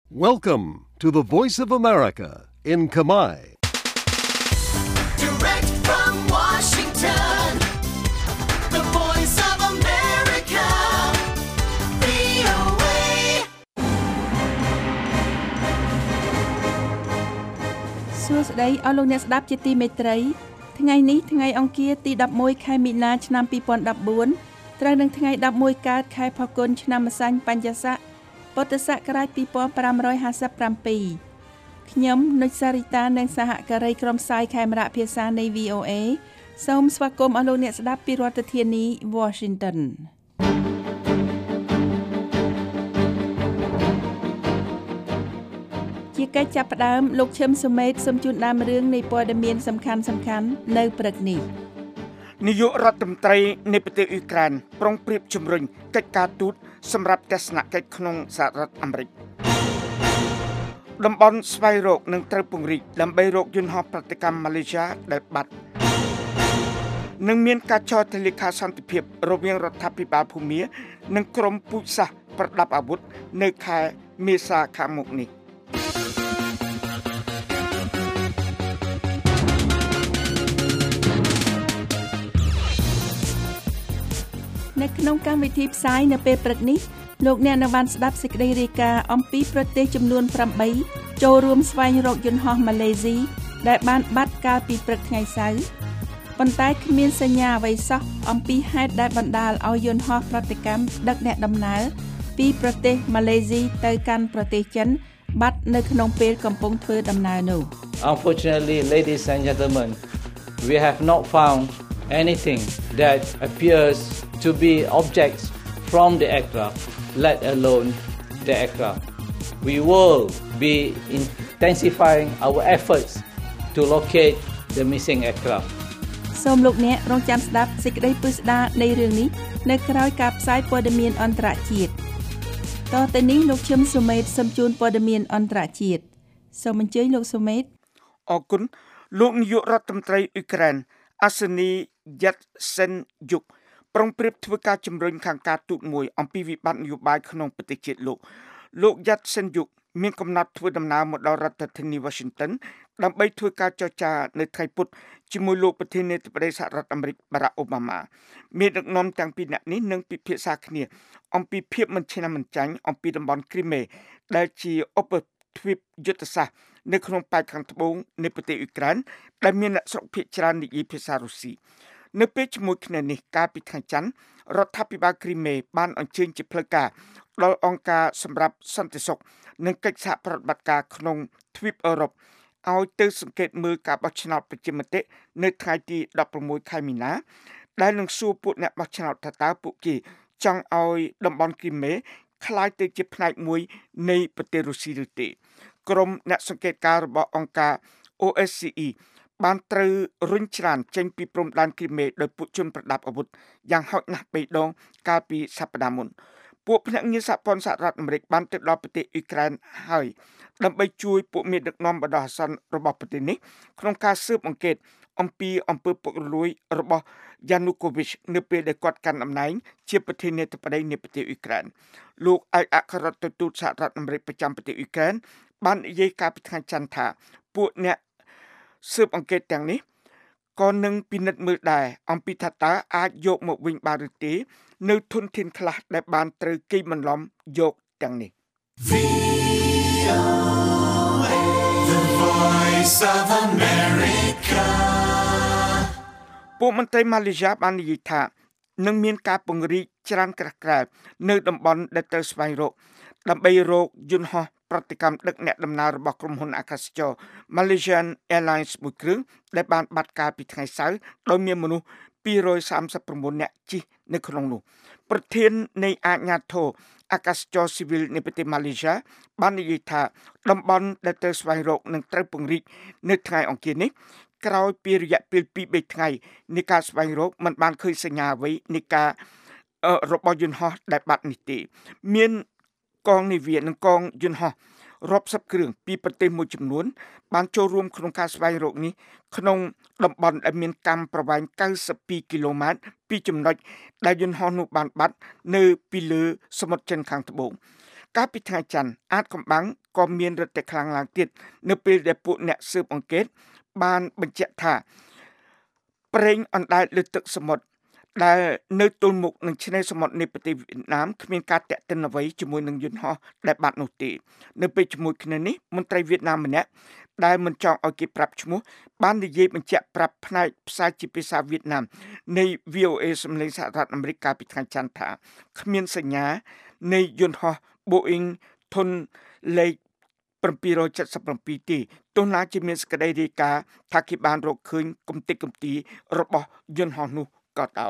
Welcome to the Voice of America in Khmer. Direct from Washington, the Voice of America, VOA. សួស្តីអស់លោកអ្នកស្ដាប់ជាទីមេត្រីថ្ងៃនេះថ្ងៃអង្គារទី11ខែមីនាឆ្នាំ2014ត្រូវនឹងថ្ងៃ11កើតខែផល្គុនឆ្នាំម្សាញ់បញ្ញស័កពុទ្ធសករាជ2557ខ្ញុំនុចសារីតានិងសហការីក្រុមផ្សាយខេមរៈភាសានៃ VOA សូមស្វាគមន៍អស់លោកអ្នកស្ដាប់ពីរដ្ឋធានី Washington ជាកិច្ចចាប់ផ្ដើមលោកឈឹមសុមេតសូមជូនដើមរឿងនៃព័ត៌មានសំខាន់ៗនៅព្រឹកនេះនាយករដ្ឋមន្ត្រីនៃប្រទេសអ៊ុយក្រែនប្រុងប្រៀបជំរុញកិច្ចការទូតសម្រាប់ទស្សនកិច្ចក្នុងសហរដ្ឋអាមេរិកតំបន់ស្វែងរកនឹងត្រូវពង្រីកដើម្បីរកយន្តហោះប្រតិកម្មម៉ាឡេស៊ីដែលបាត់នឹងមានការចរទិលេខាសន្តិភាពរវាងរដ្ឋាភិបាលភូមានិងក្រុមពូជសាសន៍ប្រដាប់អាវុធនៅខែមេសាខាងមុខនេះនៅក្នុងកម្មវិធីផ្សាយនៅពេលព្រឹកនេះលោកអ្នកនៅបានស្ដាប់សេចក្តីរាយការណ៍អំពីប្រទេសចំនួន8ចូលរួមស្វែងរកយន្តហោះម៉ាឡេស៊ីដែលបានបាត់កាលពីព្រឹកថ្ងៃសៅរ៍ប៉ុន្តែគ្មានសញ្ញាអ្វីសោះអំពីហេតុដែលបណ្ដាលឲ្យយន្តហោះប្រតិកម្មដឹកអ្នកដំណើរពីប្រទេសម៉ាឡេស៊ីទៅកាន់ប្រទេសចិនបាត់នៅក្នុងពេលកំពុងធ្វើដំណើរនោះ Unfortunately, ladies and gentlemen, we have not found anything that appears to be objects from the aircraft, let alone the aircraft. We will be intensifying our efforts to locate the missing aircraft. សូមលោកអ្នករងចាំស្ដាប់សេចក្តីពិស្ដារនៃរឿងនេះនៅក្រៅការផ្សាយព័ត៌មានអន្តរជាតិតទៅនេះលោកឈឹមសុមេតសូមជូនព័ត៌មានអន្តរជាតិសូមអញ្ជើញលោកសុមេតអរគុណលោកនាយករដ្ឋមន្ត្រីអ៊ុយក្រែនអាសនីយ៉ាត់សិនយុគប្រុងប្រៀបធ្វើការជំរុញខាងការទូតមួយអំពីវិបត្តិនយោបាយក្នុងប្រទេសជាតិលោកយ៉ាត់សិនយុគមានកំណត់ធ្វើដំណើរមកដល់រដ្ឋធានី Washington ដើម្បីធ្វើការចរចានៅថ្ងៃពុធជាមួយលោកប្រធានាធិបតីសហរដ្ឋអាមេរិក Barack Obama មានដឹកនាំទាំងពីរនាក់នេះនឹងពិភាក្សាគ្នាអំពីភាពមិនឆ្នាំមិនចាញ់អំពីតំបន់គ្រីមេដែលជាឧបទ្វីបយុទ្ធសាស្ត្រនៅក្នុងប៉ែកខាងត្បូងនៃប្រទេសអ៊ុយក្រែនដែលមានអ្នកស្រុកភាគច្រើននិយាយភាសារុស្ស៊ីនៅពេលជាមួយគ្នានេះកាលពីថ្ងៃច័ន្ទរដ្ឋាភិបាលគ្រីមេបានអញ្ជើញជាផ្លូវការដល់អង្គការសម្រាប់សន្តិសុខនិងកិច្ចសហប្រតិបត្តិការក្នុងទ្វីបអឺរ៉ុបឲ្យទៅសង្កេតមើលការបោះឆ្នោតប្រជាមតិនៅថ្ងៃទី16ខែមីនាដែលនឹងសួរពួកអ្នកបោះឆ្នោតថាតើពួកគេចង់ឲ្យតំបន់គ្រីមេក្លាយទៅជាផ្នែកមួយនៃប្រទេសរុស្ស៊ីឬទេក្រុមអ្នកសង្កេតការរបស់អង្គការ OSCE បានត្រូវរុញច្រានចេញពីព្រំដែនគ្រីមេដោយពួកជនប្រដាប់អាវុធយ៉ាងហោចណាស់3ដងកាលពីសប្តាហ៍មុនពួកភ្នាក់ងារសហព័ន្ធសហរដ្ឋអាមេរិកបានទៅដល់ប្រទេសអ៊ុយក្រែនហើយដើម្បីជួយពួកមេដឹកនាំបណ្ដោះអាសន្នរបស់ប្រទេសនេះក្នុងការស៊ើបអង្កេតអំពីអំពើពុករលួយរបស់ Yanukovych នៅពេលដែលគាត់កាន់តំណែងជាប្រធានាធិបតីនៃប្រទេសអ៊ុយក្រែនលោកឯកអគ្គរដ្ឋទូតសហរដ្ឋអាមេរិកប្រចាំប្រទេសអ៊ុយក្រែនបាននិយាយកាលពីថ្ងៃច័ន្ទថាពួកអ្នកស៊ើបអង្កេតទាំងនេះក៏នឹងពិនិត្យមើលដែរអំពីថាតើអាចយកមកវិញបានឬទេនៅធនធានខ្លះដែលបានត្រូវគេបន្លំយកទាំងនេះ The Voice of America ពួកមន្ត្រីម៉ាឡេស៊ីបាននិយាយថានឹងមានការពង្រីកច្រើនក្រាស់ក្រែលនៅតំបន់ដែលត្រូវស្វែងរកដើម្បីរកយន្តហោះប្រតិកម្មដឹកអ្នកដំណើររបស់ក្រុមហ៊ុនអាកាសចរ Malaysian Airlines មួយគ្រឿងដែលបានបាត់កាលពីថ្ងៃសៅរ៍ដោយមានមនុស្ស239នាក់ជិះនៅក្នុងនោះប្រធាននៃអាជ្ញាធរអាកាសចរស៊ីវិលនៃប្រទេសម៉ាឡេស៊ីបាននិយាយថាតំបន់ដែលត្រូវស្វែងរកនឹងត្រូវពង្រីកនៅថ្ងៃអង្គារនេះក្រោយពីរយៈពេល 2-3 ថ្ងៃនៃការស្វែងរកមិនបានឃើញសញ្ញាអ្វីនៃការរបស់យន្តហោះដែលបាត់នេះទេមានកងនាវានិងកងយន្តហោះរាប់សិបគ្រឿងពីប្រទេសមួយចំនួនបានចូលរួមក្នុងការស្វែងរកនេះក្នុងតំបន់ដែលមានកាំប្រវែង92គីឡូម៉ែត្រពីចំណុចដែលយន្តហោះនោះបានបាត់នៅពីលើសមុទ្រចិនខាងត្បូងការពីថ្ងៃច័ន្ទអាចកំបាំងក៏មានរឹតតែខ្លាំងឡើងទៀតនៅពេលដែលពួកអ្នកស៊ើបអង្កេតបានបញ្ជាក់ថាប្រេងអណ្ដែតលើទឹកសមុទ្រដែលនៅទល់មុខនឹងឆ្នេរសមុទ្រនៃប្រទេសវៀតណាមគ្មានការតាក់ទិនអ្វីជាមួយនឹងយន្តហោះដែលបាត់នោះទេនៅពេលជាមួយគ្នានេះមន្ត្រីវៀតណាមម្នាក់ដែលមិនចង់ឲ្យគេប្រាប់ឈ្មោះបាននិយាយបញ្ជាក់ប្រាប់ផ្នែកផ្សាយជាភាសាវៀតណាមនៃ VOA សម្លេងសហរដ្ឋអាមេរិកកាលពីថ្ងៃច័ន្ទថាគ្មានសញ្ញានៃយន្តហោះ Boeing ធុនលេខ777ទេទោះណាជាមានសេចក្តីរាយការណ៍ថាគេបានរកឃើញគំទេចគំទីរបស់យន្តហោះនោះក៏ដោយ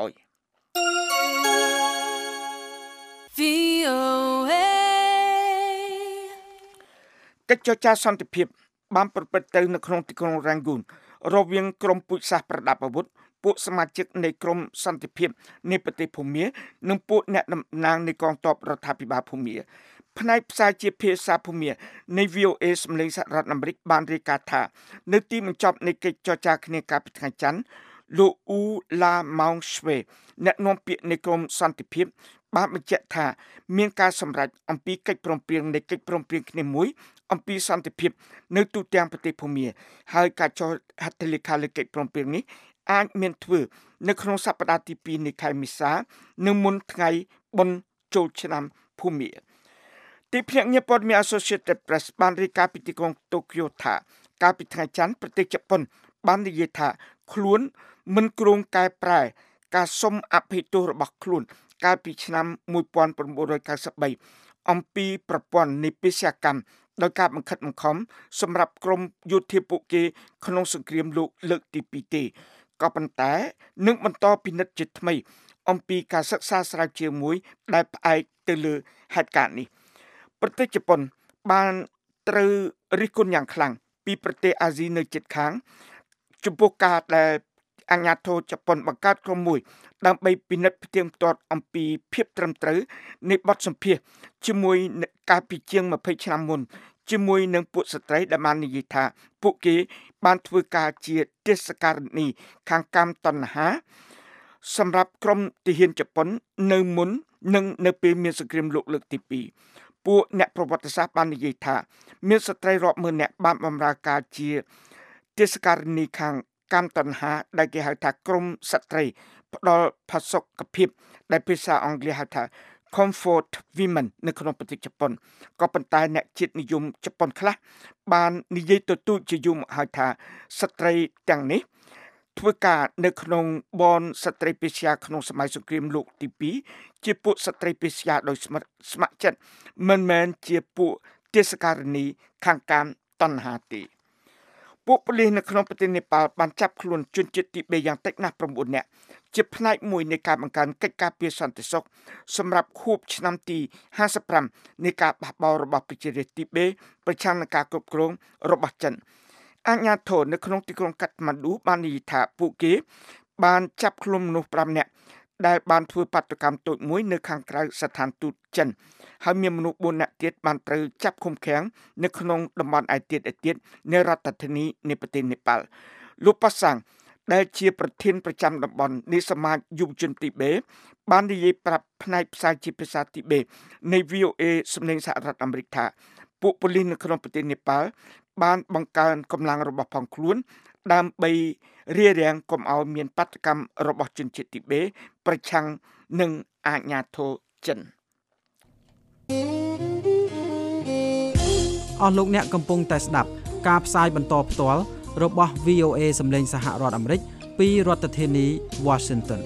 VOA កិច្ចចរចាសន្តិភាពបានប្រព្រឹត្តទៅនៅក្នុងទីក្រុងរ៉ាងហ្គូនរវាងក្រុមពូជសាសន៍ប្រដាប់អាវុធពួកសមាជិកនៃក្រុមសន្តិភាពនៃប្រទេសភូមានិងពួកអ្នកតំណាងនៃកងទ័ពរដ្ឋាភិបាលភូមាផ្នែកផ្សាយជាភាសាភូមានៃ VOA សម្លេងសហរដ្ឋអាមេរិកបានរាយការណ៍ថានៅទីបញ្ចប់នៃកិច្ចចរចាគ្នាកាលពីថ្ងៃច័ន្ទលោកអ៊ូឡាម៉ោងស្វេអ្នកនាំពាក្យនៃក្រុមសន្តិភាពបានបញ្ជាក់ថាមានការសម្រេចអំពីកិច្ចព្រមព្រៀងនៃកិច្ចព្រមព្រៀងគ្នាមួយអំពីសន្តិភាពនៅទូទាំងប្រទេសភូមាហើយការចុះហត្ថលេខាលើកិច្ចព្រមព្រៀងនេះអាចមានធ្វើនៅក្នុងសប្តាហ៍ទី2នៃខែមេសានៅមុនថ្ងៃបុណ្យចូលឆ្នាំភូមាទីភ្នាក់ងារព័ត៌មាន Associated Press បានរាយការណ៍ពីទីក្រុងតូក្យូថាកាលពីថ្ងៃច័ន្ទប្រទេសជប៉ុនបាននិយាយថាខ្លួនមិនគ្រោងកែប្រែការសុំអភ័យទោសរបស់ខ្លួនកាលពីឆ្នាំ1993អំពីប្រព័ន្ធនៃបេសកកម្មដោយការបង្ខិតបង្ខំសម្រាប់ក្រុមយោធាពួកគេក្នុងសង្គ្រាមលោកលើកទី2ទេក៏ប៉ុន្តែនឹងបន្តពិនិត្យជាថ្មីអំពីការសិក្សាស្រាវជ្រាវមួយដែលផ្អែកទៅលើហេតុការណ៍នេះប្រទេសជប៉ុនបានត្រូវរិះគន់យ៉ាងខ្លាំងពីប្រទេសអាស៊ីនៅជិតខាងចំពោះការដែលអាជ្ញាធរជប៉ុនបង្កើតក្រុមមួយដើម្បីពិនិត្យផ្ទៀងផ្ទាត់អំពីភាពត្រឹមត្រូវនៃបទសម្ភាសន៍ជាមួយកាលពីជាង20ឆ្នាំមុនជាមួយនឹងពួកស្ត្រីដែលបាននិយាយថាពួកគេបានធ្វើការជាទេសការនីខាងកម្មតណ្ហាសម្រាប់ក្រុមទាហានជប៉ុននៅមុននិងនៅពេលមានសង្គ្រាមលោកលើកទី2ពួកអ្នកប្រវត្តិសាស្ត្របាននិយាយថាមានស្ត្រីរាប់ម៉ឺននាក់បានបម្រើការជាទេសការនីខាងកម្មតណ្ហាដែលគេហៅថាក្រុមស្ត្រីផ្ដល់ផាសុកភាពដែលភាសាអង់គ្លេសហៅថា Comfort Women នៅក្នុងប្រទេសជប៉ុនក៏ប៉ុន្តែអ្នកជាតិនិយមជប៉ុនខ្លះបាននិយាយទទូចជាយូរមកហើយថាស្ត្រីទាំងនេះធ្វើការនៅក្នុងបនស្ត្រីពេស្យាក្នុងសម័យសង្គ្រាមលោកទី2ជាពួកស្ត្រីពេស្យាដោយស្ម័គ្រចិត្តមិនមែនជាពួកទេសការនីខាងកម្មតណ្ហាទេពួកប៉ូលីសនៅក្នុងប្រទេសនេប៉ាល់បានចាប់ខ្លួនជនជាតិទី3យ៉ាងតិចណាស់9នាក់ជាផ្នែកមួយនៃការបង្កើនកិច្ចការពារសន្តិសុខសម្រាប់ខួបឆ្នាំទី55នៃការបះបោររបស់ប្រជារាស្ត្រទីបេប្រឆាំងនឹងការគ្រប់គ្រងរបស់ចិនអាជ្ញាធរនៅក្នុងទីក្រុងកាត្មាណ្ឌូបាននិយាយថាពួកគេបានចាប់ខ្លួនមនុស្ស5នាក់ដែលបានធ្វើបាតុកម្មតូចមួយនៅខាងក្រៅស្ថានទូតចិនហើយមានមនុស្ស4នាក់ទៀតបានត្រូវចាប់ឃុំឃាំងនៅក្នុងតំបន់ឯទៀតនៃរដ្ឋធានីនៃប្រទេសនេប៉ាល់លោកប៉ាសាំងដែលជាប្រធានប្រចាំតំបន់នៃសមាជយុវជនទីបេបាននិយាយប្រាប់ផ្នែកផ្សាយជាភាសាទីបេនៃ VOA សម្លេងសហរដ្ឋអាមេរិកថាពួកប៉ូលីសនៅក្នុងប្រទេសនេប៉ាល់បានបង្កើនកម្លាំងរបស់ផងខ្លួនដើម្បីរារាំងកុំឲ្យមានបាតុកម្មរបស់ជនជាតិទីបេប្រឆាំងនឹងអាជ្ញាធរចិនអស់លោកអ្នកកំពុងតែស្ដាប់ការផ្សាយបន្តផ្ទាល់របស់ VOA សម្លេងសហរដ្ឋអាមេរិកពីរដ្ឋធានី Washington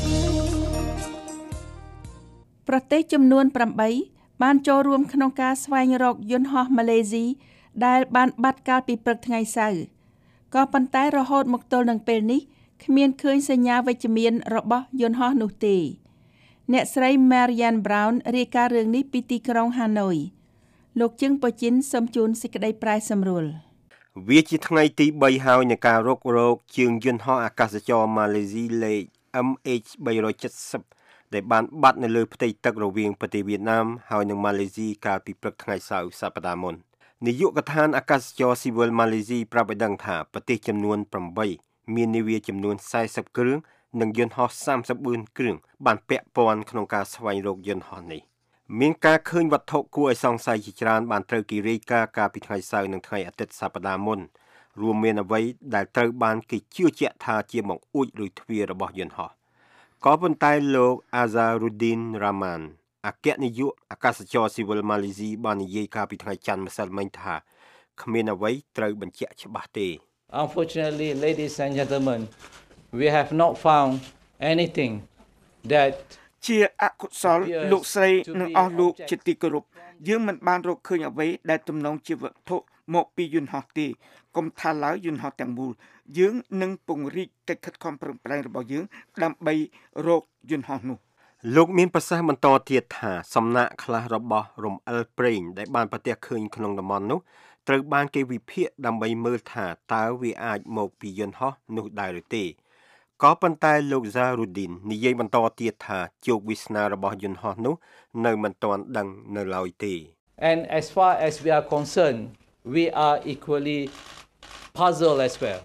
ប្រទេសចំនួន8បានចូលរួមក្នុងការស្វែងរកយន្តហោះម៉ាឡេស៊ីដែលបានបាត់កាលពីព្រឹកថ្ងៃសៅរ៍ក៏ប៉ុន្តែរហូតមកទល់នឹងពេលនេះគ្មានឃើញសញ្ញាវិជ្ជមានរបស់យន្តហោះនោះទេអ្នកស្រី Marianne Brown រាយការណ៍រឿងនេះពីទីក្រុង Hanoi លោកជឹងប៉ូជីនសូមជូនសេចក្តីប្រែសម្រួលវាជាថ្ងៃទី3ហើយនៃការរករកជើងយន្តហោះអាកាសចរម៉ាឡេស៊ីលេខ MH370 ដែលបានបាត់នៅលើផ្ទៃទឹករវាងប្រទេសវៀតណាមហើយនិងម៉ាឡេស៊ីកាលពីព្រឹកថ្ងៃសៅរ៍សប្តាហ៍មុននាយកដ្ឋានអាកាសចរស៊ីវិលម៉ាឡេស៊ីប្រាប់ឲ្យដឹងថាប្រទេសចំនួន8មាននាវាចំនួន40គ្រឿងនិងយន្តហោះ34គ្រឿងបានពាក់ព័ន្ធក្នុងការស្វែងរកយន្តហោះនេះមានការឃើញវត្ថុគួរឲ្យសង្ស័យជាច្រើនបានត្រូវគេរាយការណ៍កាលពីថ្ងៃសៅរ៍និងថ្ងៃអាទិត្យសប្តាហ៍មុនរួមមានអ្វីដែលត្រូវបានគេជឿជាក់ថាជាបង្អួចឬទ្វាររបស់យន្តហោះក៏ប៉ុន្តែលោក Azharuddin Rahman អគ្គនាយកអាកាសចរស៊ីវិលម៉ាឡេស៊ីបាននិយាយកាលពីថ្ងៃច័ន្ទម្សិលមិញថាគ្មានអ្វីត្រូវបញ្ជាក់ច្បាស់ទេ Unfortunately, ladies and gentlemen, we have not found anything that ជាអកុសលលោកស្រីនិងអស់លោកជាទីគោរពយើងមិនបានរកឃើញអ្វីដែលទំនងជាវត្ថុមកពីយន្តហោះទេកុំថាឡើយយន្តហោះទាំងមូលយើងនឹងពង្រីកកិច្ចខិតខំប្រឹងប្រែងរបស់យើងដើម្បីរកយន្តហោះនោះលោកមានប្រសាសន៍បន្តទៀតថាសំណាក់ខ្លះរបស់រំអិលប្រេងដែលបានប្រទះឃើញក្នុងតំបន់នោះត្រូវបានគេវិភាគដើម្បីមើលថាតើវាអាចមកពីយន្តហោះនោះដែរឬទេក៏ប៉ុន្តែលោក Zaruddin និយាយបន្តទៀតថាជោគវាសនារបស់យន្តហោះនោះនៅមិនទាន់ដឹងនៅឡើយទេ And as far as we are concerned, we are equally puzzled as well.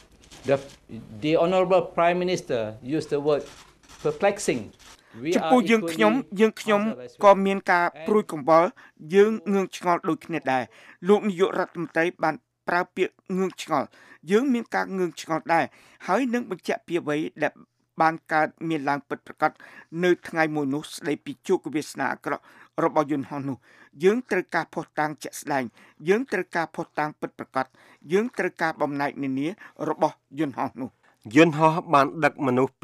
The Honorable Prime Minister used the word perplexing. ចំពោះយើងខ្ញុំក៏មានការព្រួយកង្វល់យើងងឿងឆ្ងល់ដូចគ្នាដែរលោកនាយករដ្ឋមន្ត្រីបានប្រើពាក្យងឿងឆ្ងល់យើងមានការងឿងឆ្ងល់ដែរហើយនឹងបញ្ជាក់ពីអ្វីដែលបានកើតមានឡើងពិតប្រាកដនៅថ្ងៃមួយនោះស្ដីពីជោគវាសនាអាក្រក់របស់យន្តហោះនោះយើងត្រូវការភស្តុតាងជាក់ស្ដែងយើងត្រូវការភស្តុតាងពិតប្រាកដយើងត្រូវការបំណែកនានារបស់យន្តហោះនោះយន្តហោះបានដឹកមនុស្ស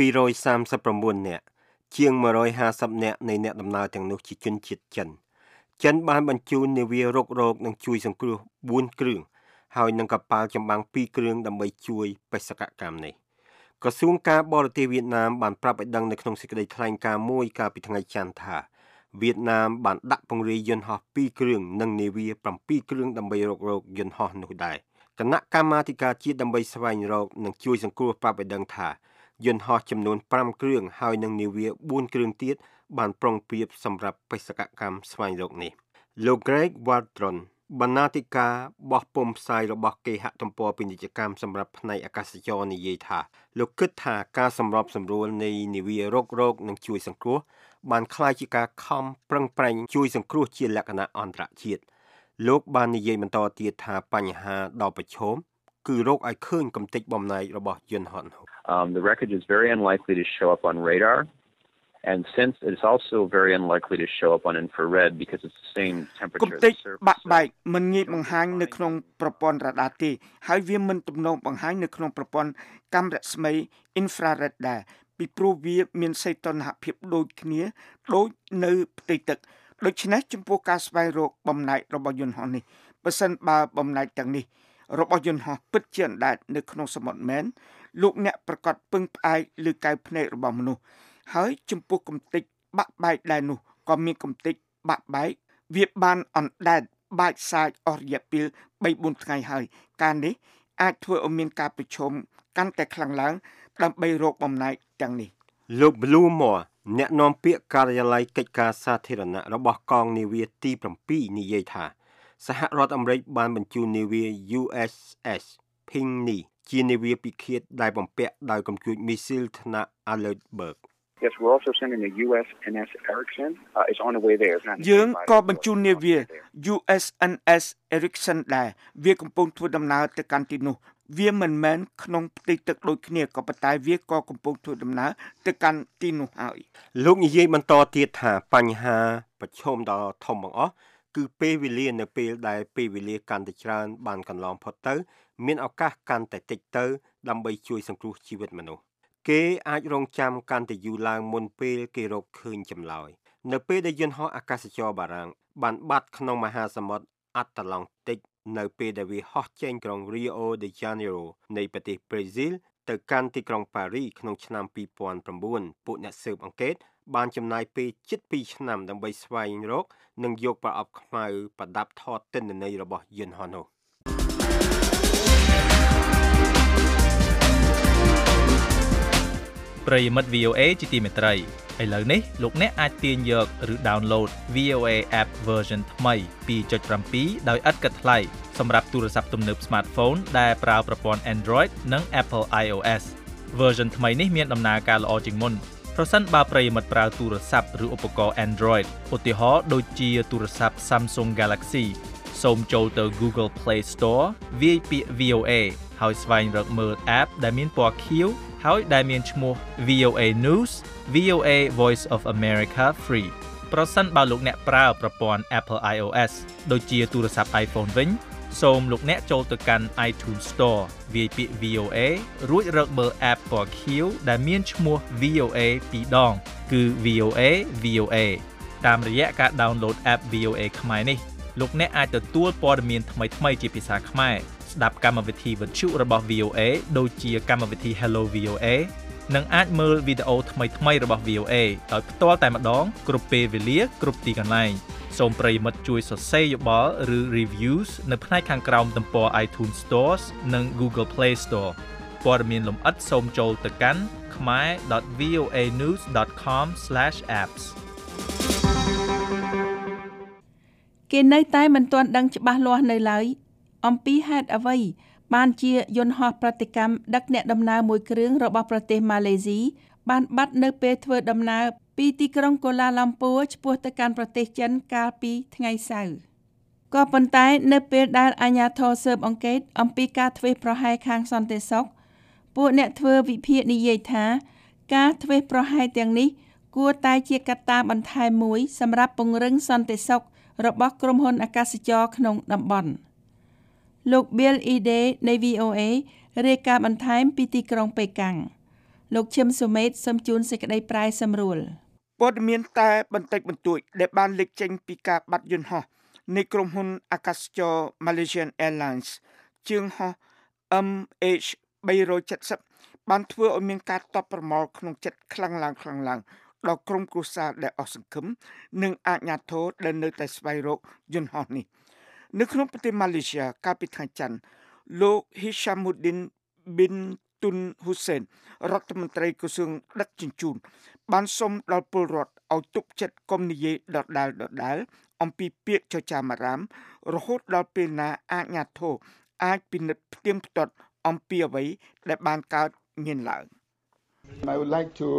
239នាក់ជាង150នាក់នៃអ្នកដំណើរទាំងនោះជាជនជាតិចិនបានបញ្ជូននាវារុករកនិងជួយសង្គ្រោះ4គ្រឿងហើយនឹងកប៉ាល់ចម្បាំង2គ្រឿងដើម្បីជួយបេសកកម្មនេះក្រសួងការបរទេសវៀតណាមបានប្រាប់ឲ្យដឹងនៅក្នុងសេចក្តីថ្លែងការណ៍មួយកាលពីថ្ងៃច័ន្ទថាវៀតណាមបានដាក់ពង្រាយយន្តហោះ2គ្រឿងនិងនាវា7គ្រឿងដើម្បីរុករកយន្តហោះនោះដែរគណៈកម្មាធិការជាតិដើម្បីស្វែងរកនិងជួយសង្គ្រោះប្រាប់ឲ្យដឹងថាយន្តហោះចំនួន5គ្រឿងហើយនិងនាវា4គ្រឿងទៀតបានប្រុងប្រៀបសម្រាប់បេសកកម្មស្វែងរកនេះលោក Greg Waldron បណ្ណាធិការបោះពុម្ពផ្សាយរបស់គេហទំព័រពាណិជ្ជកម្មសម្រាប់ផ្នែកអាកាសចរណ៍និយាយថាលោកគិតថាការសម្របសម្រួលនៃនាវារុករកនិងជួយសង្គ្រោះបានក្លាយជាការខំប្រឹងប្រែងជួយសង្គ្រោះជាលក្ខណៈអន្តរជាតិលោកបាននិយាយបន្តទៀតថាបញ្ហាដ៏ប្រឈមគឺរកឲ្យឃើញកំទេចបំណែករបស់យន្តហោះនោះ The wreckage is very unlikely to show up on radar and since it's also very unlikely to show up on infrared because it's the same temperature as the surface បាក់បែកមិនងាយបង្ហាញនៅក្នុងប្រព័ន្ធរ៉ាដាទេហើយវាមិនទំនងបង្ហាញនៅក្នុងប្រព័ន្ធកាំរស្មី infrared ដែរពីព្រោះវាមានសីតុណ្ហភាពដូចគ្នាដូចនៅផ្ទៃទឹកដូច្នេះចំពោះការស្វែងរកបំណែករបស់យន្តហោះនេះបើសិនបើបំណែកទាំងនេះរបស់យន្តហោះពិតជាអណ្ដែតនៅក្នុងសមុទ្រមែនលោកអ្នកប្រកាសពឹងផ្អែកលើកែវភ្នែករបស់មនុស្សហើយចំពោះកំទេចបាក់បែកដែរនោះក៏មានកំទេចបាក់បែកវាបានអណ្ដែតបាច់សាច់អស់រយៈពេល 3-4 ថ្ងៃហើយការនេះអាចធ្វើឲ្យមានការប្រឈមកាន់តែខ្លាំងឡើងដើម្បីរកបំណែកទាំងនេះលោក Blue Moore អ្នកនាំពាក្យការិយាល័យកិច្ចការសាធារណៈរបស់កងនាវាទី7និយាយថាសហរដ្ឋអាមេរិកបានបញ្ជូននាវា USS Pinckney ជានាវាពិឃាតដែលបំពាក់ដោយកំគួចមីស៊ីលថ្នាក់ Alert-Berg Yes, we're also sending the USNS Erickson. It's on the way there. It's not យើងក៏បញ្ជូននាវា USNS Erickson ដែរវាកំពុងធ្វើដំណើរទៅកាន់ទីនោះវាមិនមែនក្នុងផ្ទៃទឹកដូចគ្នាក៏ប៉ុន្តែវាក៏កំពុងធ្វើដំណើរទៅកាន់ទីនោះហើយលោកនិយាយបន្តទៀតថាបញ្ហាប្រឈមដ៏ធំបង្អស់គឺពេលវេលានៅពេលដែលពេលវេលាកាន់តែច្រើនបានកន្លងផុតទៅមានឱកាសកាន់តែតិចទៅដើម្បីជួយសង្គ្រោះជីវិតមនុស្សគេអាចរងចាំកាន់តែយូរឡើងមុនពេលគេរកឃើញចម្លើយនៅពេលដែលយន្តហោះអាកាសចរបារាំងបានបាត់ក្នុងមហាសមុទ្រអាត្លង់តិកនៅពេលដែលវាហោះចេញក្រុង Rio de Janeiro នៃប្រទេសប្រេស៊ីលទៅកាន់ទីក្រុងប៉ារីក្នុងឆ្នាំ2009ពួកអ្នកស៊ើបអង្កេតបានចំណាយពេលជិត2ឆ្នាំដើម្បីស្វែងរកនិងយកប្រអប់ខ្មៅប្រដាប់ថតទិន្នន័យរបស់យន្តហោះនោះប្រិយមិត្ត VOA ជាទីមេត្រីឥឡូវនេះលោកអ្នកអាចទាញយកឬ download VOA app version ថ្មី 2.7 ដោយឥតគិតថ្លៃសម្រាប់ទូរស័ព្ទទំនើប smartphone ដែលប្រើប្រព័ន្ធ Android និង Apple iOS version ថ្មីនេះមានដំណើរការល្អជាងមុនប្រសិនបើប្រិយមិត្តប្រើទូរស័ព្ទឬឧបករណ៍ Android ឧទាហរណ៍ដូចជាទូរស័ព្ទ Samsung Galaxy សូមចូលទៅ Google Play Store វាយពាក្យ VOA ហើយស្វែងរកមើល app ដែលមានពណ៌ខៀវហើយដែលមានឈ្មោះ VOA News VOA Voice of America Free ប្រសិនបើលោកអ្នកប្រើប្រព័ន្ធ Apple iOS ដូចជាទូរស័ព្ទ iPhone វិញសូមលោកអ្នកចូលទៅកាន់ iTunes Store វាយពាក្យ VOA រួចរកមើល app ពណ៌ខៀវដែលមានឈ្មោះ VOA ពីរដងគឺ VOA តាមរយៈការ download app VOA ខ្មែរនេះលោកអ្នកអាចទទួលព័ត៌មានថ្មីៗជាភាសាខ្មែរស្ដាប់កម្មវិធីវិទ្យុរបស់ VOA ដូចជាកម្មវិធី Hello VOA និងអាចមើលវីដេអូថ្មីៗរបស់ VOA ដោយផ្ទាល់តែម្ដងគ្រប់ពេលវេលាគ្រប់ទីកន្លែងសូមប្រិយមិត្តជួយសរសេរយោបល់ឬ reviews នៅផ្នែកខាងក្រោមទំព័រ iTunes Store និង Google Play Store ព័ត៌មានលម្អិតសូមចូលទៅកាន់ khmer.voanews.com/apps គេនៅតែមិនទាន់ដឹងច្បាស់លាស់នៅឡើយអំពីហេតុអ្វីបានជាយន្តហោះប្រតិកម្មដឹកអ្នកដំណើរមួយគ្រឿងរបស់ប្រទេសម៉ាឡេស៊ីបានបាត់នៅពេលធ្វើដំណើរពីទីក្រុងកូឡាឡាំពួរឆ្ពោះទៅកាន់ប្រទេសចិនកាលពីថ្ងៃសៅរ៍ក៏ប៉ុន្តែនៅពេលដែលអាជ្ញាធរស៊ើបអង្កេតអំពីការធ្វេសប្រហែសខាងសន្តិសុខពួកអ្នកធ្វើវិភាគនិយាយថាការធ្វេសប្រហែសទាំងនេះគួរតែជាកត្តាបន្ថែមមួយសម្រាប់ពង្រឹងសន្តិសុខរបស់ក្រុមហ៊ុនអាកាសចរក្នុងតំបន់លោក Bill Ide នៃ VOA រាយការណ៍បន្ថែមពីទីក្រុងប៉េកាំងលោកឈឹមសុមេតសូមជូនសេចក្តីប្រាយសម្រួលព័ត៌មានតែបន្តិចបន្តួចដែលបានលេចចេញពីការបាត់យន្តហោះនៃក្រុមហ៊ុនអាកាសចរ Malaysian Airlines ជើងហោះ MH370 បានធ្វើឲ្យមានការតបប្រមល់ក្នុងចិត្តខ្លាំងឡើងដល់ក្រុមគ្រួសារដែលអស់សង្ឃឹមនិងអាជ្ញាធរដែលនៅតែស្វែងរកយន្តហោះនេះនៅក្នុងប្រទេសម៉ាឡេស៊ីកាលពីថ្ងៃច័ន្ទលោក Hishamuddin bin Tun Hussein រដ្ឋមន្ត្រីក្រសួងដឹកជញ្ជូនបានសុំដល់ពលរដ្ឋឲ្យទប់ចិត្តកុំនិយាយដដែលអំពីពាក្យចចាមអារាមរហូតដល់ពេលណាអាជ្ញាធរអាចពិនិត្យផ្ទៀងផ្ទាត់អំពីអ្វីដែលបានកើតមានឡើង I would like to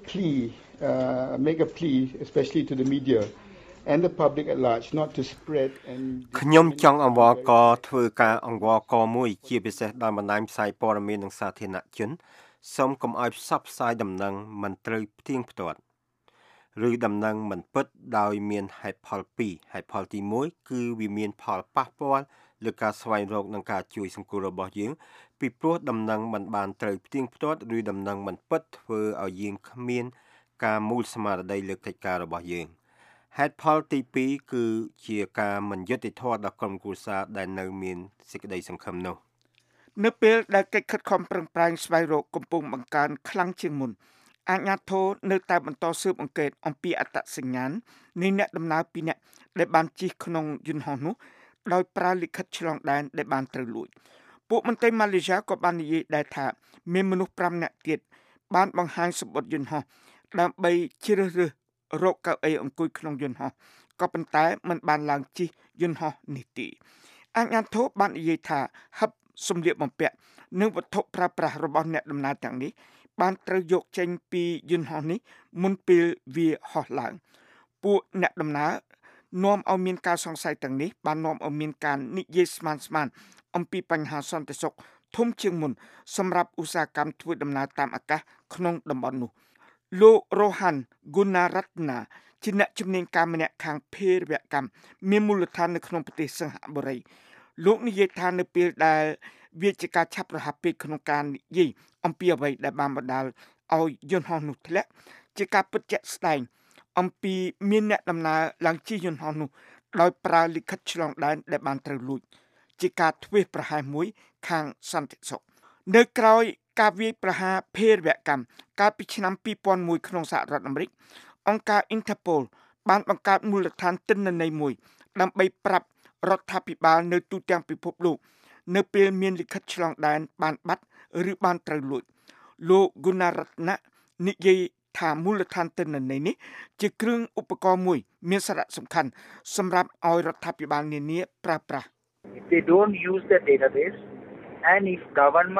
make a plea especially to the media and the public at large not to spread and ខ្ញុំចង់អង្វរករធ្វើការអង្វរករមួយជាពិសេសដល់បណ្ដាញផ្សាយព័ត៌មាននិងសាធារណជនសូមកុំឲ្យផ្សព្វផ្សាយដំណឹងមិនត្រូវផ្ទៀងផ្ទាត់ឬដំណឹងមិនពិតដោយមានហេតុផលពីរហេតុផលទី1គឺវាមានផលប៉ះពាល់លើការស្វែងរកនិងការជួយសង្គ្រោះរបស់យើងពីព្រោះដំណឹងមិនបានត្រូវផ្ទៀងផ្ទាត់ឬដំណឹងមិនពិតធ្វើឲ្យយើងគ្មានការមូលស្មារតីលើកិច្ចការរបស់យើងហេតុផលទី2គឺជាការមិនយុត្តិធម៌ដល់ក្រុមគ្រួសារដែលនៅមានសេចក្តីសង្ឃឹមនោះនៅពេលដែលកិច្ចខិតខំប្រឹងប្រែងស្វែងរកកំពុងបង្កើនខ្លាំងជាងមុនអាជ្ញាធរនៅតែបន្តស៊ើបអង្កេតអំពីអត្តសញ្ញាណនៃអ្នកដំណើរ2នាក់ដែលបានជិះក្នុងយន្តហោះនោះដោយប្រើលិខិតឆ្លងដែនដែលបានត្រូវលួចពួកមន្ត្រីម៉ាឡេស៊ីក៏បាននិយាយដែរថាមានមនុស្ស5នាក់ទៀតបានបង្ហាញសម្បត្តិយន្តហោះដើម្បីជ្រើសរើសរកកៅអីអង្គុយក្នុងយន្តហោះក៏ប៉ុន្តែมันបានឡើងជិះយន្តហោះនេះទេអាជ្ញាធរបាននិយាយថាហឹបសម្លៀកបំពាក់និងវត្ថុប្រើប្រាស់របស់អ្នកដំណើរទាំងនេះបានត្រូវយកចេញពីយន្តហោះនេះមុនពេលវាហោះឡើងពួកអ្នកដំណើរនាំឲ្យមានការសង្ស័យទាំងនេះបាននាំឲ្យមានការនិយាយស្មានអំពីបញ្ហាសន្តិសុខធំជាងមុនសម្រាប់ឧស្សាហកម្មធ្វើដំណើរតាមអាកាសក្នុងតំបន់នោះលោក Rohan Gunaratna ជាអ្នកជំនាញការម្នាក់ខាងភេរវកម្មមានមូលដ្ឋាននៅក្នុងប្រទេសសិង្ហបុរីលោកនិយាយថានៅពេលដែលវាជាការឆាប់រហ័សពេកក្នុងការនិយាយអំពីអ្វីដែលបានបណ្ដាលឲ្យយន្តហោះនោះធ្លាក់ជាការពិតជាក់ស្ដែងអំពីមានអ្នកដំណើរឡើងជិះយន្តហោះនោះដោយប្រើលិខិតឆ្លងដែនដែលបានត្រូវលួចជាការធ្វេសប្រហែសមួយខាងសន្តិសុខនៅក្រោយការវាយប្រហារភេរវកម្មកាលពីឆ្នាំ2001ក្នុងសហរដ្ឋអាមេរិកអង្គការ Interpol បានបង្កើតមូលដ្ឋានទិន្នន័យមួយដើម្បីប្រាប់រដ្ឋាភិបាលនៅទូទាំងពិភពលោកនៅពេលមានលិខិតឆ្លងដែនបានបាត់ឬបានត្រូវលួចលោក Gunaratna និយាយថាមូលដ្ឋានទិន្នន័យនេះជាគ្រឿងឧបករណ៍មួយមានសារៈសំខាន់សម្រាប់ឲ្យរដ្ឋាភិបាលនានាប្រើប្រាស់ If they don't use the database and if governments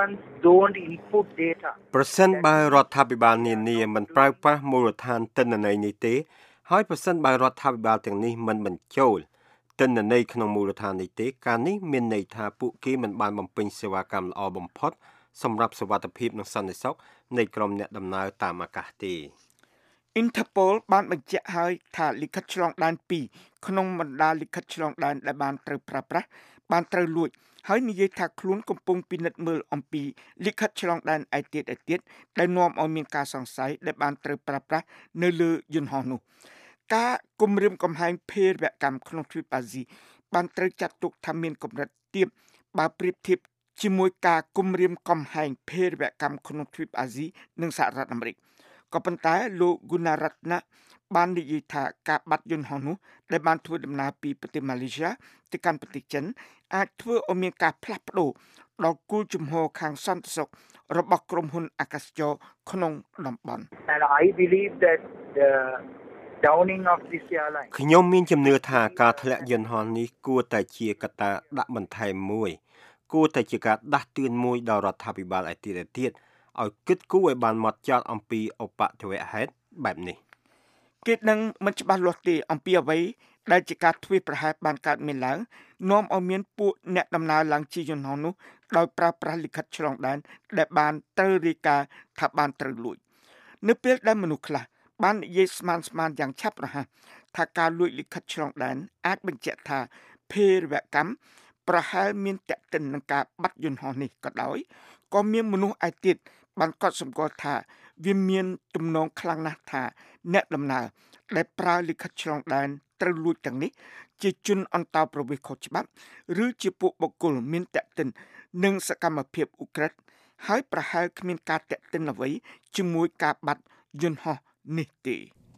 don't input data ប្រសិនបើរដ្ឋាភិបាលនានាមិនប្រើប្រាស់មូលដ្ឋានទិន្នន័យនេះទេហើយប្រសិនបើរដ្ឋាភិបាលទាំងនេះមិនបញ្ចូលទិន្នន័យក្នុងមូលដ្ឋាននេះទេការនេះមានន័យថាពួកគេមិនបានបំពេញសេវាកម្មល្អបំផុតសម្រាប់សុវត្ថិភាពនិងសន្តិសុខនៃក្រុមអ្នកដំណើរតាមអាកាសទេ Interpol បានបញ្ជាក់ហើយថាលិខិតឆ្លងដែន2ក្នុងបណ្ដាលិខិតឆ្លងដែនដែលបានត្រូវប្រើប្រាស់បានត្រូវលួចហើយនិយាយថាខ្លួនកំពុងពិនិត្យមើលអំពីលិខិតឆ្លងដែនឯទៀតដែលនាំឲ្យមានការសង្ស័យដែលបានត្រូវប្រើប្រាស់នៅលើយន្តហោះនោះការគំរាមកំហែងភេរវកម្មក្នុងទ្វីបអាស៊ីបានត្រូវចាត់ទុកថាមានកម្រិតទាបបើប្រៀបធៀបជាមួយការគំរាមកំហែងភេរវកម្មក្នុងទ្វីបអាស៊ីនិងសហរដ្ឋអាមេរិកក៏ប៉ុន្តែលោក Gunaratna បាននិយាយថាការបាត់យន្តហោះនោះដែលបានធ្វើដំណើរពីប្រទេសម៉ាឡេស៊ីទៅកាន់ប្រទេសចិនអាចធ្វើឲ្យមានការផ្លាស់ប្ដូរដល់គោលជំហរខាងសន្តិសុខរបស់ក្រុមហ៊ុនអាកាសចរក្នុងតំបន់ and I believe that the downing of this airline ខ្ញុំមានជំនឿថាការធ្លាក់យន្តហោះនេះគួរតែជាកត្តាដាក់បន្ថែមមួយគួរតែជាការដាស់តឿនមួយដល់រដ្ឋាភិបាលឯទៀតឲ្យគិតគូរឲ្យបានហ្មត់ចត់អំពីឧបទ្ទវហេតុបែបនេះគេនឹងមិនច្បាស់លាស់ទេអំពីអ្វីដែលជាការធ្វេសប្រហែសបានកើតមានឡើងនាំឲ្យមានពួកអ្នកដំណើរឡើងជិះយន្តហោះនោះដោយប្រើប្រាស់លិខិតឆ្លងដែនដែលបានត្រូវរាយការណ៍ថាបានត្រូវលួចនៅពេលដែលមនុស្សខ្លះបាននិយាយស្មានយ៉ាងឆាប់រហ័សថាការលួចលិខិតឆ្លងដែនអាចបញ្ជាក់ថាភេរវកម្មប្រហែលមានតេតិននឹងការបាត់យន្តហោះនេះក៏ដោយក៏មានមនុស្សឯទៀតបានកត់សម្គាល់ថាវាមានទំនងខ្លាំងណាស់ថាអ្នកដំណើរដែលប្រើលិខិតឆ្លងដែនត្រូវលួចទាំងនេះជាជនអន្តោប្រវេសន៍ខុសច្បាប់ឬជាពួកបុគ្គលមានតេតិននឹងសកម្មភាពឧក្រិដ្ឋហើយប្រហែលគ្មានការតេតិនអ្វីជាមួយការបាត់យន្តហោះនេះទេ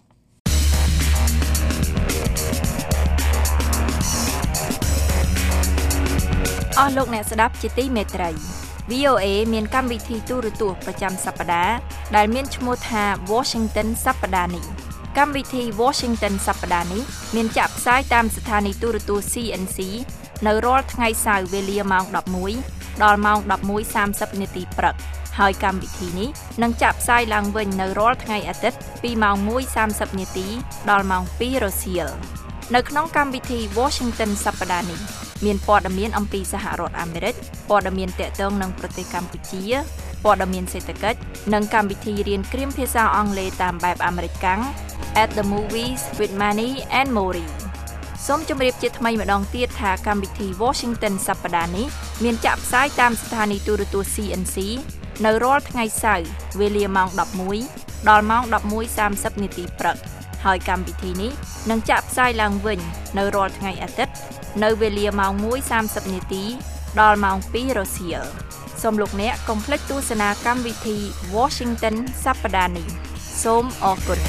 អស់លោកអ្នកស្ដាប់ជាទីមេត្រី VOA មានកម្មវិធីទូរទស្សន៍ប្រចាំសប្តាហ៍ដែលមានឈ្មោះថា Washington សប្តាហ៍នេះកម្មវិធី Washington សប្តាហ៍នេះមានចាក់ផ្សាយតាមស្ថានីយទូរទស្សន៍ CNC នៅរាល់ថ្ងៃសៅរ៍វេលាម៉ោង 11 ដល់ម៉ោង 11:30 នាទីព្រឹកហើយកម្មវិធីនេះនឹងចាក់ផ្សាយឡើងវិញនៅរាល់ថ្ងៃអាទិត្យពីម៉ោង 1:30 នាទីដល់ម៉ោង 2 រសៀលនៅក្នុងកម្មវិធី Washington សប្តាហ៍នេះមានព័ត៌មានអំពីសហរដ្ឋអាមេរិកព័ត៌មានទាក់ទងនឹងប្រទេសកម្ពុជាព័ត៌មានសេដ្ឋកិច្ចនិងកម្មវិធីរៀនគ្រាមភាសាអង់គ្លេសតាមបែបអាមេរិកកាំង At the Movies with Manny and Mori សូមជម្រាបជាថ្មីម្ដងទៀតថាកម្មវិធី Washington សប្តាហ៍នេះមានចាក់ផ្សាយតាមស្ថានីយទូរទស្សន៍ CNC នៅរាល់ថ្ងៃសៅរ៍វេលាម៉ោង 11 ដល់ម៉ោង 11:30 នាទីព្រឹកហើយកម្មវិធីនេះនឹងចាក់ផ្សាយឡើងវិញនៅរាល់ថ្ងៃអាទិត្យនៅវេលាម៉ោង 1:30 នាទីដល់ម៉ោង 2 រសៀលសូមលោកអ្នកកុំភ្លេចទស្សនាកម្មវិធី Washington សប្តាហ៍នេះសូមអរគុណ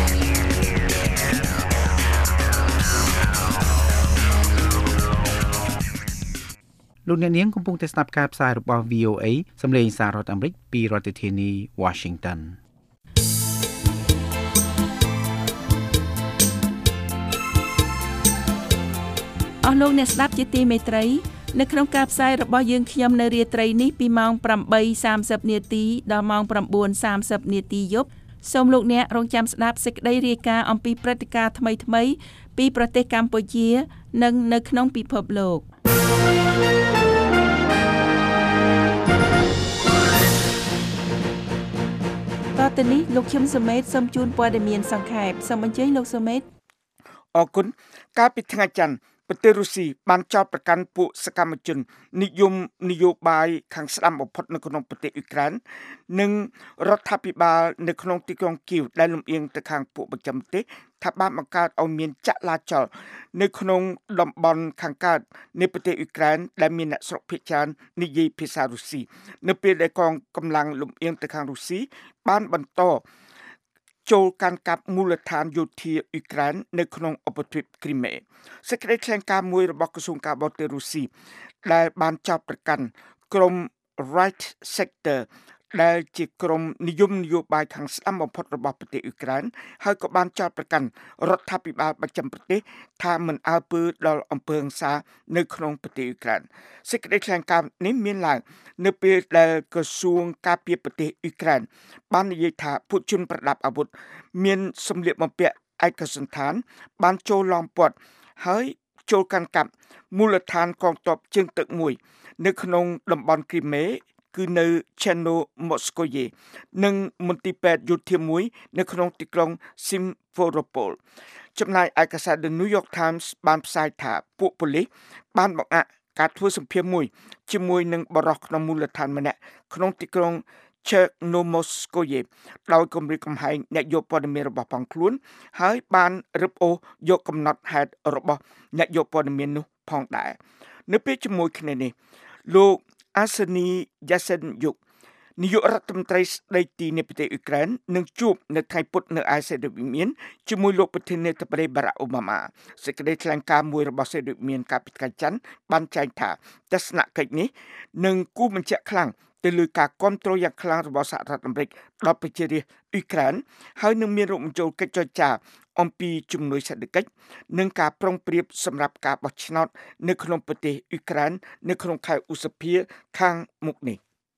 លោកអ្នកនាងកំពុងតែស្ដាប់ការផ្សាយរបស់ VOA សម្លេងសាររដ្ឋអាមេរិកពីរដ្ឋធានី Washington អស់លោកអ្នកស្ដាប់ជាទីមេត្រីនៅក្នុងការផ្សាយរបស់យើងខ្ញុំនៅរាត្រីនេះពីម៉ោង 8:30 នាទីដល់ម៉ោង 9:30 នាទីយប់សូមលោកអ្នករងចាំស្ដាប់សេចក្តីរាយការណ៍អំពីព្រឹត្តិការណ៍ថ្មីៗពីប្រទេសកម្ពុជានិងនៅក្នុងពិភពលោកតទៅនេះលោកខ្ញុំសុមេតសូមជូនព័ត៌មានសង្ខេបសូមអញ្ជើញលោកសុមេតអរគុណកាលពីថ្ងៃច័ន្ទប្រទេសរុស្ស៊ីបានចោទប្រកាន់ពួកសកម្មជននិយមនយោបាយខាងស្ដាំបំផុតនៅក្នុងប្រទេសអ៊ុយក្រែននិងរដ្ឋាភិបាលនៅក្នុងទីក្រុងគីវដែលលំអៀងទៅខាងពួកបច្ចេកទេសថាបានបង្កើតឲ្យមានចលាចលនៅក្នុងតំបន់ខាងកើតនៃប្រទេសអ៊ុយក្រែនដែលមានអ្នកស្រុកភាគច្រើននិយាយភាសារុស្ស៊ីនៅពេលដែលកងកម្លាំងលំអៀងទៅខាងរុស្ស៊ីបានបន្តចូលកាន់កាប់មូលដ្ឋានយោធាអ៊ុយក្រែននៅក្នុងឧបទ្វីបគ្រីមេសេចក្តីថ្លែងការណ៍មួយរបស់ក្រសួងការបរទេសរុស្ស៊ីដែលបានចោទប្រកាន់ក្រុម Right Sector ដែលជាក្រុមនិយមនយោបាយខាងស្ដាំបំផុតរបស់ប្រទេសអ៊ុយក្រែនហើយក៏បានចោទប្រកាន់រដ្ឋាភិបាលប្រចាំប្រទេសថាមិនអើពើដល់អំពើហិង្សានៅក្នុងប្រទេសអ៊ុយក្រែនសេចក្តីថ្លែងការណ៍នេះមានឡើងនៅពេលដែលក្រសួងការពារប្រទេសអ៊ុយក្រែនបាននិយាយថាពួកជនប្រដាប់អាវុធមានសម្លៀកបំពាក់ឯកសណ្ឋានបានចូលឡោមព័ទ្ធហើយចូលកាន់កាប់មូលដ្ឋានកងទ័ពជើងទឹកមួយនៅក្នុងតំបន់គ្រីមេគឺនៅ Chernomorskoye និងមន្ទីរពេទ្យយោធាមួយនៅក្នុងទីក្រុង Simferopol ចំណែកឯកាសែត The New York Times បានផ្សាយថាពួកប៉ូលីសបានបង្អាក់ការធ្វើសម្ភារមួយជាមួយនឹងបរិសុទ្ធក្នុងមូលដ្ឋានម្នាក់ក្នុងទីក្រុង Chernomorskoye ដោយគម្រាមកំហែងអ្នកយកព័ត៌មានរបស់ផងខ្លួនហើយបានរឹបអូសយកកំណត់ហេតុរបស់អ្នកយកព័ត៌មាននោះផងដែរនៅពេលជាមួយគ្នានេះលោកអាសេនីយ៉ាសិនយុកនាយករដ្ឋមន្ត្រីស្ដីទីនៃប្រទេសអ៊ុយក្រែននឹងជួបនៅថ្ងៃពុធនៅឯសេរីវិមានជាមួយលោកប្រធានាធិបតីបារ៉ាក់អូបាម៉ាសេចក្តីថ្លែងការណ៍មួយរបស់សេរីវិមានកាលពីថ្ងៃច័ន្ទបានចែងថាទស្សនកិច្ចនេះនឹងគូបញ្ជាក់ខ្លាំងទៅលើការគ្រប់គ្រងយ៉ាងខ្លាំងរបស់សហរដ្ឋអាមេរិកដល់ប្រជារាស្ត្រអ៊ុយក្រែនហើយនឹងមានរួមបញ្ចូលកិច្ចចរចាអំពីជំនួយសេដ្ឋកិច្ចនិងការប្រុងប្រៀបសម្រាប់ការបោះឆ្នោតនៅក្នុងប្រទេសអ៊ុយក្រែននៅក្នុងខែឧសភាខាងមុខនេះ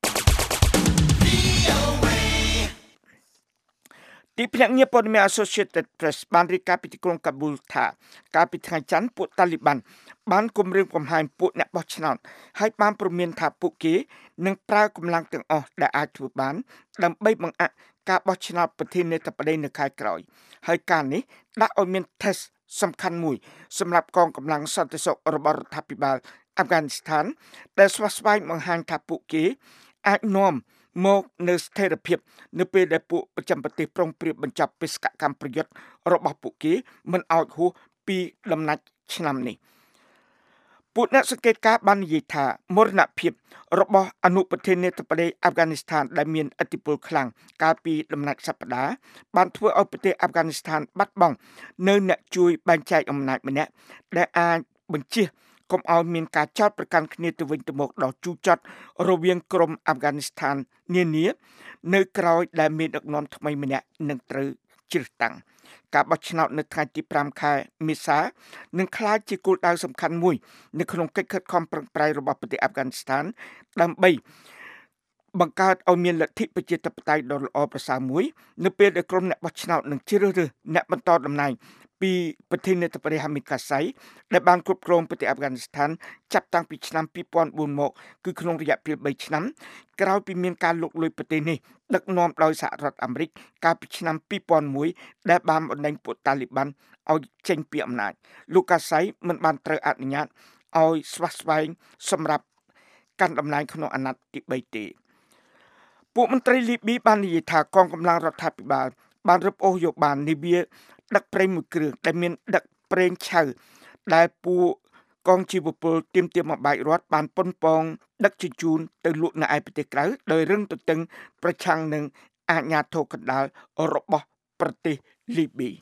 ទីភ្នាក់ងារព័ត៌មាន Associated Press បានរាយការណ៍ពីទីក្រុងកាប៊ូលថាកាលពីថ្ងៃច័ន្ទពួកតាលីបានបានគំរាមកំហែងពួកអ្នកបោះឆ្នោតហើយបានព្រមានថាពួកគេនឹងប្រើកម្លាំងទាំងអស់ដែលអាចធ្វើបានដើម្បីបង្អាក់ការបោះឆ្នោតប្រធានាធិបតីនៅខែក្រោយហើយការនេះដាក់ឲ្យមាន test សំខាន់មួយសម្រាប់កងកម្លាំងសន្តិសុខរបស់រដ្ឋាភិបាលអាហ្វហ្គានីស្ថានដែលស្វាស្វែងបង្ហាញថាពួកគេអាចនាំមកនៅស្ថិរភាពនៅពេលដែលពួកប្រចាំប្រទេសប្រុងប្រៀបបញ្ចប់បេសកកម្មប្រយុទ្ធរបស់ពួកគេមិនឲ្យហួសពីដំណាច់ឆ្នាំនេះពួកអ្នកសង្កេតការណ៍បាននិយាយថាមរណភាពរបស់អនុប្រធានាធិបតីអាហ្វហ្គានីស្ថានដែលមានឥទ្ធិពលខ្លាំងកាលពីដំណាច់សប្តាហ៍បានធ្វើឲ្យប្រទេសអាហ្វហ្គានីស្ថានបាត់បង់នៅអ្នកជួយបែងចែកអំណាចម្នាក់ដែលអាចបញ្ជៀសកុំឲ្យមានការចោទប្រកាន់គ្នាទៅវិញទៅមកដល់ជូរចត់រវាងក្រុមអាហ្វហ្គានីស្ថាននានានៅក្រោយដែលមានដឹកនាំថ្មីម្នាក់នឹងត្រូវជ្រើសតាំងការបោះឆ្នោតនៅថ្ងៃទី5ខែមេសានឹងក្លាយជាគោលដៅសំខាន់មួយនៅក្នុងកិច្ចខិតខំប្រឹងប្រែងរបស់ប្រទេសអាហ្វហ្គានីស្ថានដើម្បីបង្កើតឲ្យមានលទ្ធិប្រជាធិបតេយ្យដ៏ល្អប្រសើរមួយនៅពេលដែលក្រុមអ្នកបោះឆ្នោតនឹងជ្រើសរើសអ្នកបន្តតំណែងពីប្រធានាធិបតីហាមីតកាសៃដែលបានគ្រប់គ្រងប្រទេសអាហ្វហ្គានីស្ថានចាប់តាំងពីឆ្នាំ2004មកគឺក្នុងរយៈពេល3ឆ្នាំក្រោយពីមានការលុកលុយប្រទេសនេះដឹកនាំដោយសហរដ្ឋអាមេរិកកាលពីឆ្នាំ2001ដែលបានបណ្ដេញពួកតាលីបានឲ្យចេញពីអំណាចលោកកាសៃមិនបានត្រូវអនុញ្ញាតឲ្យស្វាស្វែងសម្រាប់កាន់តំណែងក្នុងអាណត្តិទី3ទេពួកមន្ត្រីលីប៊ីបាននិយាយថាកងកម្លាំងរដ្ឋាភិបាលបានរឹបអូសយកបាននាវាដឹកប្រេងមួយគ្រឿងដែលមានដឹកប្រេងឆៅដែលពួកកងជីវពលទាមទារមកបែករដ្ឋបានប៉ុនប៉ងដឹកជញ្ជូនទៅលក់នៅឯប្រទេសក្រៅដោយរឹងទទឹងប្រឆាំងនឹងអាជ្ញាធរកណ្ដាលរបស់ប្រទេសលីប៊ី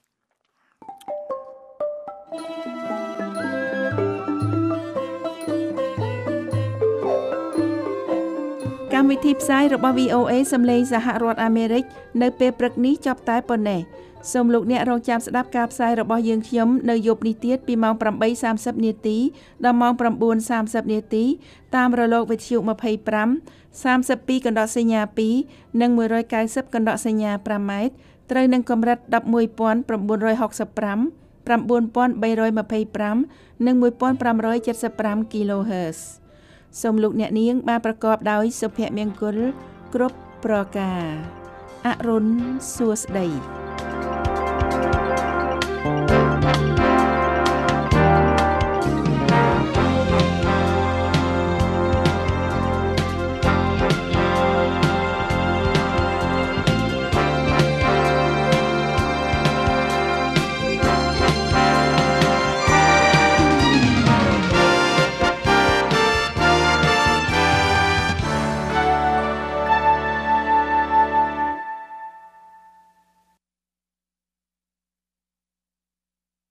កម្មវិធីផ្សាយរបស់ VOA សំឡេងសហរដ្ឋអាមេរិកនៅពេលព្រឹកនេះចប់តែប៉ុណ្ណេះសូមលោកអ្នករងចាំស្ដាប់ការផ្សាយរបស់យើងខ្ញុំនៅយប់នេះទៀតពីម៉ោង 8:30 នាទីដល់ម៉ោង 9:30 នាទីតាមរលកវិទ្យុ25 32 កណ្ដកសញ្ញា 2 និង 190 កណ្ដកសញ្ញា 5 ម៉ែត្រត្រូវនឹងកម្រិត 11,965 9,325 និង 1,575 kHz សូមលោកអ្នកនាងបានប្រកបដោយសុភមង្គលគ្រប់ប្រការអរុនសួស្តី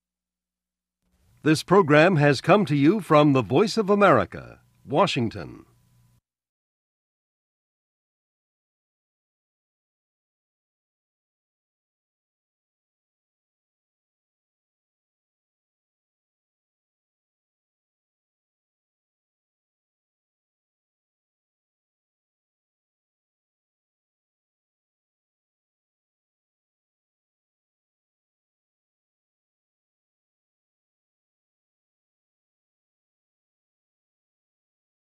This program has come to you from the Voice of America, Washington.